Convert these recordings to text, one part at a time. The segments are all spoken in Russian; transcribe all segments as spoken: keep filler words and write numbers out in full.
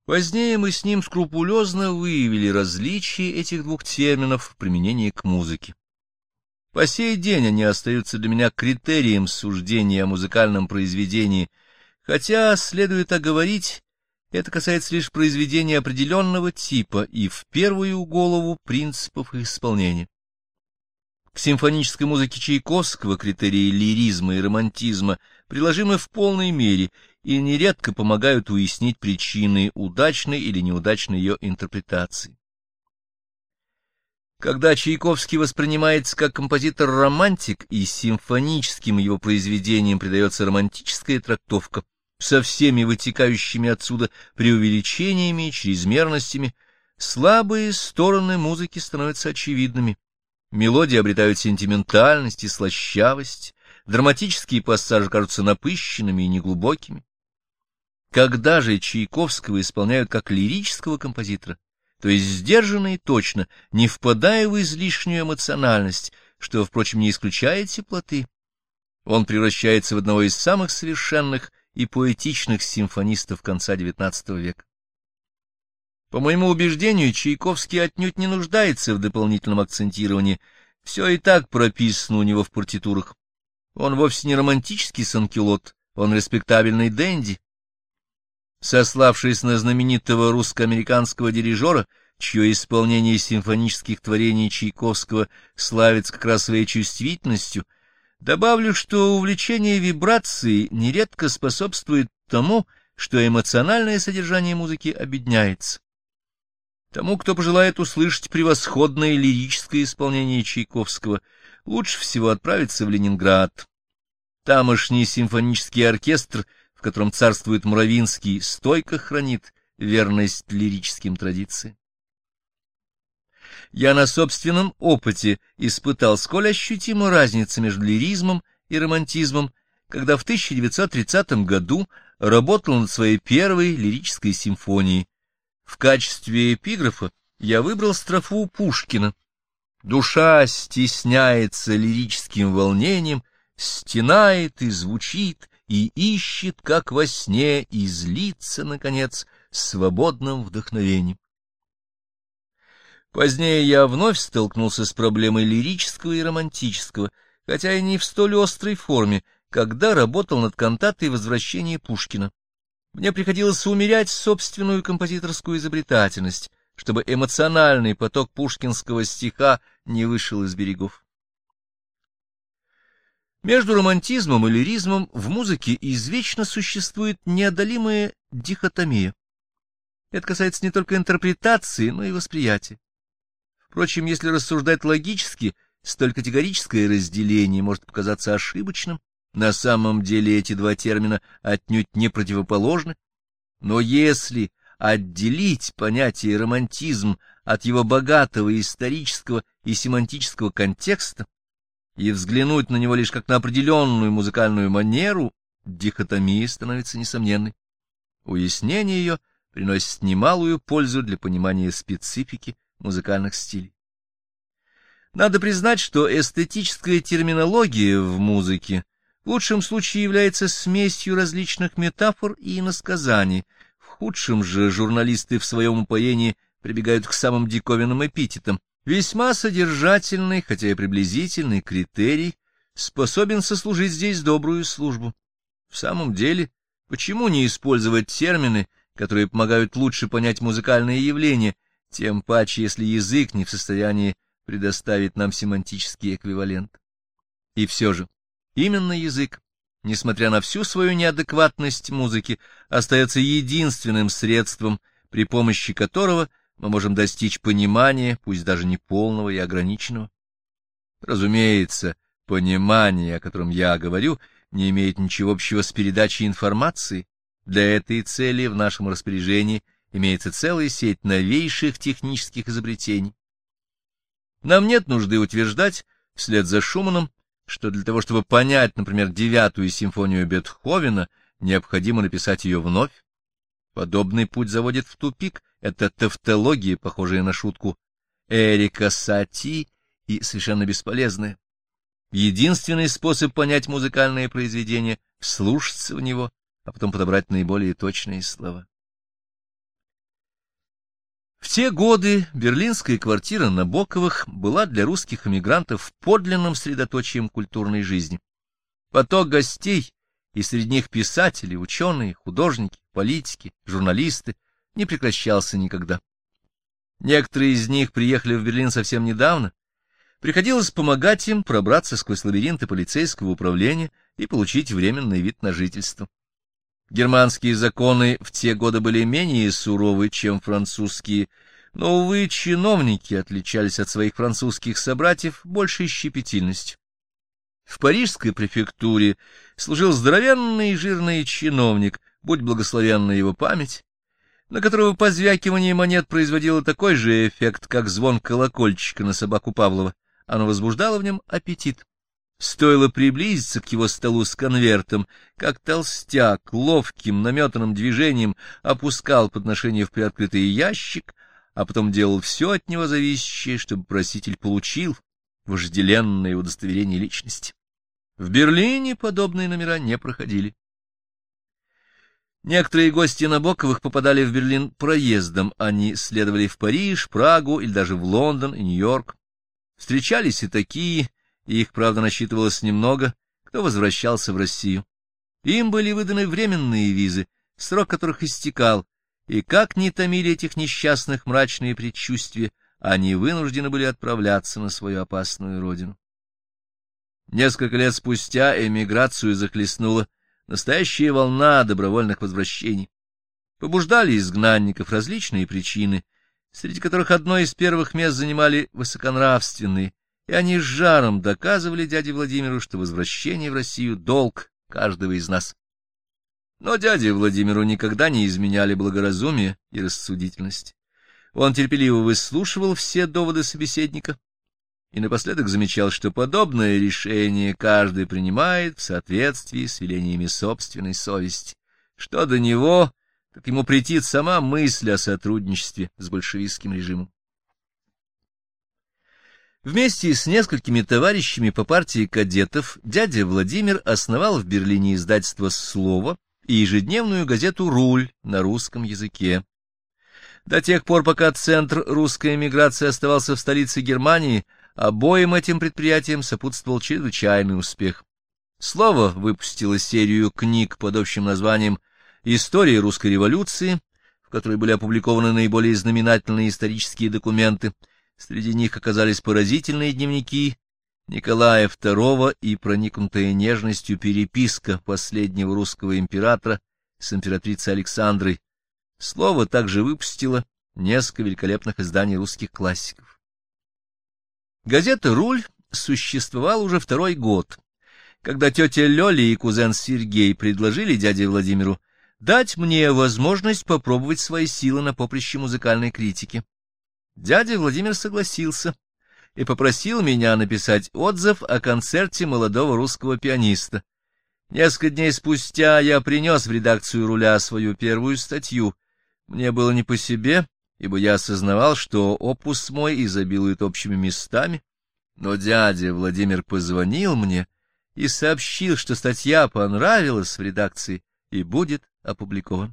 Позднее мы с ним скрупулезно выявили различия этих двух терминов в применении к музыке. По сей день они остаются для меня критерием суждения о музыкальном произведении, хотя, следует оговорить, это касается лишь произведения определенного типа и в первую голову принципов их исполнения. К симфонической музыке Чайковского критерии лиризма и романтизма приложимы в полной мере и нередко помогают уяснить причины удачной или неудачной ее интерпретации. Когда Чайковский воспринимается как композитор-романтик и симфоническим его произведениям придается романтическая трактовка со всеми вытекающими отсюда преувеличениями и чрезмерностями, слабые стороны музыки становятся очевидными. Мелодии обретают сентиментальность и слащавость, драматические пассажи кажутся напыщенными и неглубокими. Когда же Чайковского исполняют как лирического композитора, то есть сдержанно и точно, не впадая в излишнюю эмоциональность, что, впрочем, не исключает теплоты, он превращается в одного из самых совершенных и поэтичных симфонистов конца девятнадцатого века. По моему убеждению, Чайковский отнюдь не нуждается в дополнительном акцентировании, все и так прописано у него в партитурах. Он вовсе не романтический санкюлот, он респектабельный денди. Сославшись на знаменитого русско-американского дирижера, чье исполнение симфонических творений Чайковского славится как раз своей чувствительностью, добавлю, что увлечение вибрацией нередко способствует тому, что эмоциональное содержание музыки обедняется. Тому, кто пожелает услышать превосходное лирическое исполнение Чайковского, лучше всего отправиться в Ленинград. Тамошний симфонический оркестр, в котором царствует Мравинский, стойко хранит верность лирическим традициям. Я на собственном опыте испытал, сколь ощутима разница между лиризмом и романтизмом, когда в тысяча девятьсот тридцатом году работал над своей первой лирической симфонией. В качестве эпиграфа я выбрал строфу Пушкина. «Душа стесняется лирическим волнением, стенает и звучит, и ищет, как во сне, и злится, наконец, свободным вдохновением». Позднее я вновь столкнулся с проблемой лирического и романтического, хотя и не в столь острой форме, когда работал над кантатой «Возвращение Пушкина». Мне приходилось умерять собственную композиторскую изобретательность, чтобы эмоциональный поток пушкинского стиха не вышел из берегов. Между романтизмом и лиризмом в музыке извечно существует неодолимая дихотомия. Это касается не только интерпретации, но и восприятия. Впрочем, если рассуждать логически, столь категорическое разделение может показаться ошибочным. На самом деле эти два термина отнюдь не противоположны. Но если отделить понятие романтизм от его богатого исторического и семантического контекста и взглянуть на него лишь как на определенную музыкальную манеру, дихотомия становится несомненной. Уяснение ее приносит немалую пользу для понимания специфики музыкальных стилей. Надо признать, что эстетическая терминология в музыке в лучшем случае является смесью различных метафор и иносказаний, в худшем же журналисты в своем упоении прибегают к самым диковинным эпитетам. Весьма содержательный, хотя и приблизительный критерий способен сослужить здесь добрую службу. В самом деле, почему не использовать термины, которые помогают лучше понять музыкальные явления, тем паче, если язык не в состоянии предоставить нам семантический эквивалент? И все же, именно язык, несмотря на всю свою неадекватность музыки, остается единственным средством, при помощи которого мы можем достичь понимания, пусть даже не полного и ограниченного. Разумеется, понимание, о котором я говорю, не имеет ничего общего с передачей информации. Для этой цели в нашем распоряжении имеется целая сеть новейших технических изобретений. Нам нет нужды утверждать, вслед за Шуманом, что для того, чтобы понять, например, девятую симфонию Бетховена, необходимо написать ее вновь. Подобный путь заводит в тупик. Это тавтология, похожая на шутку Эрика Сати, и совершенно бесполезная. Единственный способ понять музыкальное произведение — вслушаться в него, а потом подобрать наиболее точные слова. В те годы берлинская квартира Набоковых была для русских эмигрантов подлинным средоточием культурной жизни. Поток гостей, и среди них писатели, ученые, художники, политики, журналисты, не прекращался никогда. Некоторые из них приехали в Берлин совсем недавно. Приходилось помогать им пробраться сквозь лабиринты полицейского управления и получить временный вид на жительство. Германские законы в те годы были менее суровы, чем французские, но, увы, чиновники отличались от своих французских собратьев большей щепетильностью. В парижской префектуре служил здоровенный и жирный чиновник, будь благословенна его память, на которого позвякивание монет производило такой же эффект, как звон колокольчика на собаку Павлова. Оно возбуждало в нем аппетит. Стоило приблизиться к его столу с конвертом, как толстяк ловким наметанным движением опускал подношение в приоткрытый ящик, а потом делал все от него зависящее, чтобы проситель получил вожделенное удостоверение личности. В Берлине подобные номера не проходили. Некоторые гости Набоковых попадали в Берлин проездом, они следовали в Париж, Прагу или даже в Лондон и Нью-Йорк. Встречались и такие, и их, правда, насчитывалось немного, кто возвращался в Россию. Им были выданы временные визы, срок которых истекал, и как ни томили этих несчастных мрачные предчувствия, они вынуждены были отправляться на свою опасную родину. Несколько лет спустя эмиграцию захлестнула настоящая волна добровольных возвращений. Побуждали изгнанников различные причины, среди которых одно из первых мест занимали высоконравственные, и они с жаром доказывали дяде Владимиру, что возвращение в Россию — долг каждого из нас. Но дяде Владимиру никогда не изменяли благоразумие и рассудительность. Он терпеливо выслушивал все доводы собеседника и напоследок замечал, что подобное решение каждый принимает в соответствии с велениями собственной совести. Что до него, так ему претит сама мысль о сотрудничестве с большевистским режимом. Вместе с несколькими товарищами по партии кадетов дядя Владимир основал в Берлине издательство «Слово» и ежедневную газету «Руль» на русском языке. До тех пор, пока центр русской эмиграции оставался в столице Германии, обоим этим предприятиям сопутствовал чрезвычайный успех. «Слово» выпустило серию книг под общим названием «История русской революции», в которой были опубликованы наиболее знаменательные исторические документы. Среди них оказались поразительные дневники Николая второго и проникнутая нежностью переписка последнего русского императора с императрицей Александрой. «Слово» также выпустило несколько великолепных изданий русских классиков. Газета «Руль» существовала уже второй год, когда тетя Лёля и кузен Сергей предложили дяде Владимиру дать мне возможность попробовать свои силы на поприще музыкальной критики. Дядя Владимир согласился и попросил меня написать отзыв о концерте молодого русского пианиста. Несколько дней спустя я принес в редакцию «Руля» свою первую статью. Мне было не по себе, ибо я осознавал, что опус мой изобилует общими местами, но дядя Владимир позвонил мне и сообщил, что статья понравилась в редакции и будет опубликована.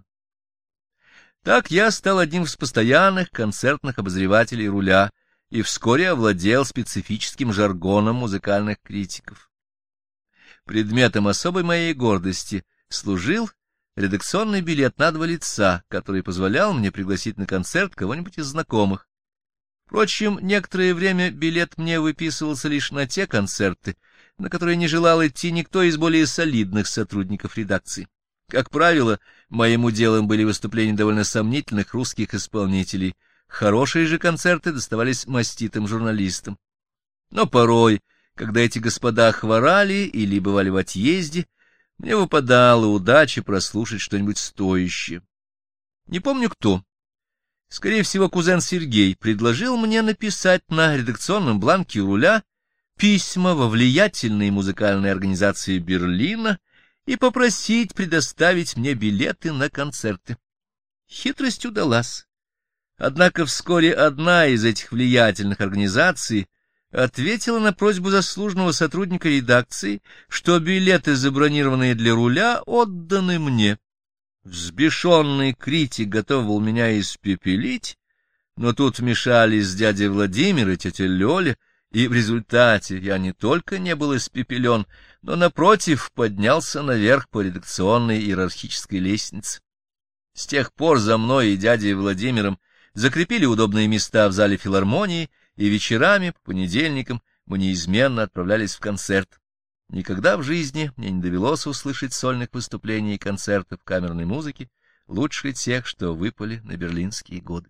Так я стал одним из постоянных концертных обозревателей «Руля» и вскоре овладел специфическим жаргоном музыкальных критиков. Предметом особой моей гордости служил редакционный билет на два лица, который позволял мне пригласить на концерт кого-нибудь из знакомых. Впрочем, некоторое время билет мне выписывался лишь на те концерты, на которые не желал идти никто из более солидных сотрудников редакции. Как правило, моим уделом были выступления довольно сомнительных русских исполнителей. Хорошие же концерты доставались маститым журналистам. Но порой, когда эти господа хворали или бывали в отъезде, мне выпадала удача прослушать что-нибудь стоящее. Не помню кто. Скорее всего, кузен Сергей предложил мне написать на редакционном бланке «Руля» письма во влиятельные музыкальные организации Берлина и попросить предоставить мне билеты на концерты. Хитрость удалась. Однако вскоре одна из этих влиятельных организаций ответила на просьбу заслуженного сотрудника редакции, что билеты, забронированные для «Руля», отданы мне. Взбешенный критик готов был меня испепелить, Но тут вмешались дядя Владимир и тетя Лёля, и в результате я не только не был испепелен, но, напротив, поднялся наверх по редакционной иерархической лестнице. С тех пор за мной и дядей Владимиром закрепили удобные места в зале филармонии, и вечерами по понедельникам мы неизменно отправлялись в концерт. Никогда в жизни мне не довелось услышать сольных выступлений и концертов камерной музыки, лучше тех, что выпали на берлинские годы.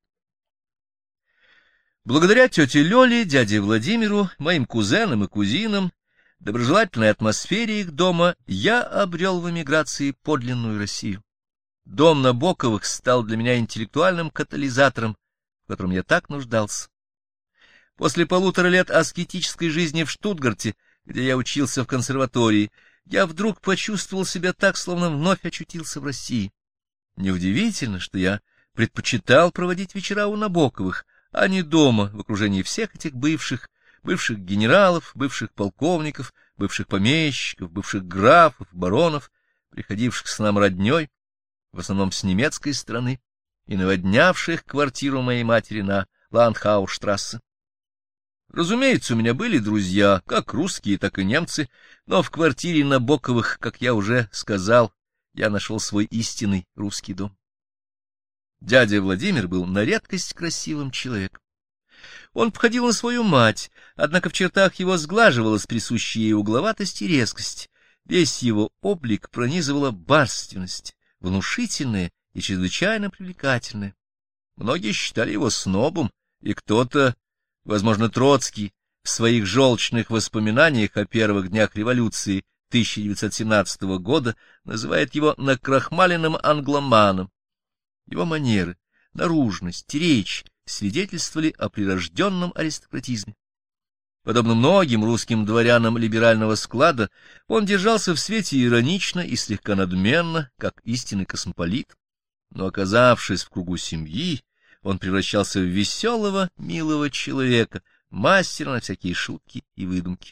Благодаря тете Лёле, дяде Владимиру, моим кузенам и кузинам, доброжелательной атмосфере их дома, я обрел в эмиграции подлинную Россию. Дом Набоковых стал для меня интеллектуальным катализатором, в котором я так нуждался. После полутора лет аскетической жизни в Штутгарте, где я учился в консерватории, я вдруг почувствовал себя так, словно вновь очутился в России. Неудивительно, что я предпочитал проводить вечера у Набоковых, а не дома, в окружении всех этих бывших, бывших генералов, бывших полковников, бывших помещиков, бывших графов, баронов, приходивших с нам родней, в основном с немецкой стороны, и наводнявших квартиру моей матери на Ландхаусштрассе. Разумеется, у меня были друзья, как русские, так и немцы, но в квартире Набоковых, как я уже сказал, я нашел свой истинный русский дом. Дядя Владимир был на редкость красивым человеком. Он походил на свою мать, однако в чертах его сглаживалась присущая ей угловатость и резкость. Весь его облик пронизывала барственность, внушительная и чрезвычайно привлекательная. Многие считали его снобом, и кто-то, возможно, Троцкий, в своих желчных воспоминаниях о первых днях революции тысяча девятьсот семнадцатого года называет его накрахмаленным англоманом. Его манеры, наружность, речь свидетельствовали о прирожденном аристократизме. Подобно многим русским дворянам либерального склада, он держался в свете иронично и слегка надменно, как истинный космополит, но, оказавшись в кругу семьи, он превращался в веселого, милого человека, мастера на всякие шутки и выдумки.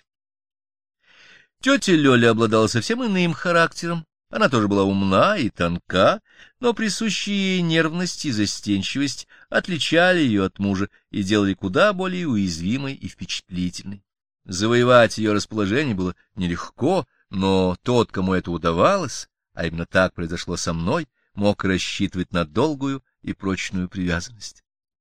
Тетя Лёля обладала совсем иным характером. Она тоже была умна и тонка, но присущие ей нервность и застенчивость отличали ее от мужа и делали куда более уязвимой и впечатлительной. Завоевать ее расположение было нелегко, но тот, кому это удавалось, а именно так произошло со мной, мог рассчитывать на долгую и прочную привязанность.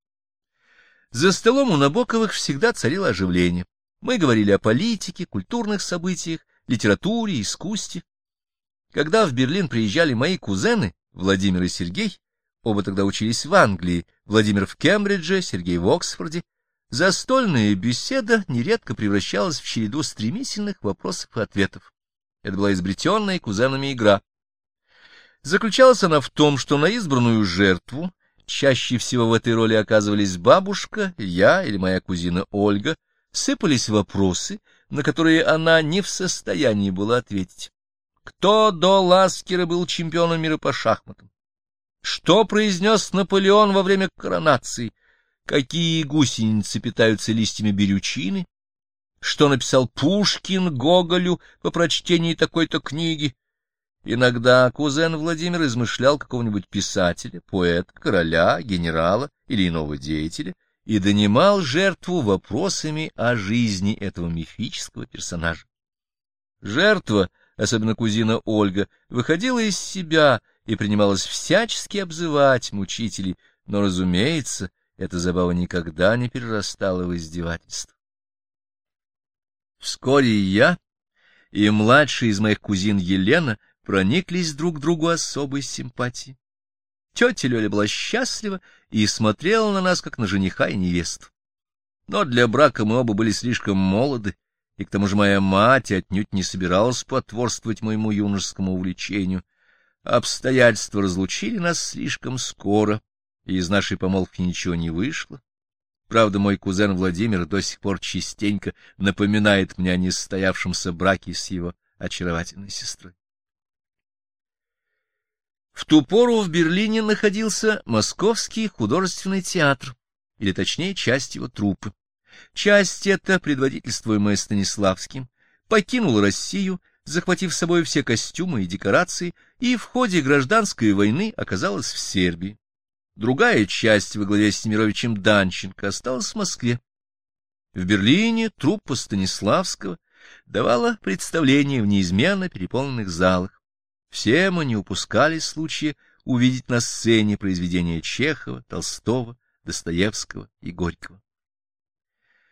За столом у Набоковых всегда царило оживление. Мы говорили о политике, культурных событиях, литературе, искусстве. Когда в Берлин приезжали мои кузены, Владимир и Сергей, оба тогда учились в Англии, Владимир в Кембридже, Сергей в Оксфорде, застольная беседа нередко превращалась в череду стремительных вопросов и ответов. Это была изобретенная кузенами игра. Заключалась она в том, что на избранную жертву, чаще всего в этой роли оказывались бабушка, я или моя кузина Ольга, сыпались вопросы, на которые она не в состоянии была ответить. Кто до Ласкера был чемпионом мира по шахматам? Что произнес Наполеон во время коронации? Какие гусеницы питаются листьями берючины? Что написал Пушкин Гоголю по прочтении такой-то книги? Иногда кузен Владимир измышлял какого-нибудь писателя, поэта, короля, генерала или иного деятеля и донимал жертву вопросами о жизни этого мифического персонажа. Жертва, особенно кузина Ольга, выходила из себя и принималась всячески обзывать мучителей, но, разумеется, эта забава никогда не перерастала в издевательство. Вскоре и я, и младшая из моих кузин Елена прониклись друг к другу особой симпатией. Тетя Лёля была счастлива и смотрела на нас, как на жениха и невесту. Но для брака мы оба были слишком молоды, и к тому же моя мать отнюдь не собиралась потворствовать моему юношескому увлечению. Обстоятельства разлучили нас слишком скоро, и из нашей помолвки ничего не вышло. Правда, мой кузен Владимир до сих пор частенько напоминает мне о несостоявшемся браке с его очаровательной сестрой. В ту пору в Берлине находился Московский художественный театр, или точнее часть его труппы. Часть эта, предводительствуемая Станиславским, покинула Россию, захватив с собой все костюмы и декорации, и в ходе гражданской войны оказалась в Сербии. Другая часть во главе с Немировичем Данченко осталась в Москве. В Берлине труппа Станиславского давала представления в неизменно переполненных залах. Все мы не упускали случая увидеть на сцене произведения Чехова, Толстого, Достоевского и Горького.